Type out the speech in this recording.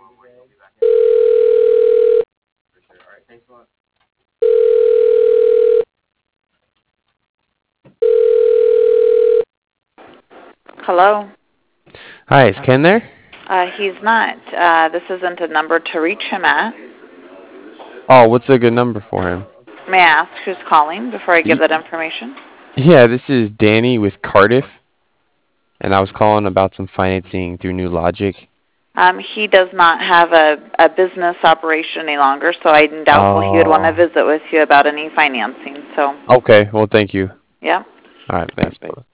Hello. Hi, is Ken there? He's not. This isn't a number to reach him at. Oh, what's a good number for him? May I ask who's calling before I give Y- that information? Yeah, this is Danny with Cardiff, and I was calling about some financing through New Logic. He does not have a business operation any longer, so I'm doubtful he would want to Oh, visit with you about any financing. So, okay. Well, thank you. yeah. All right, thanks. Bye.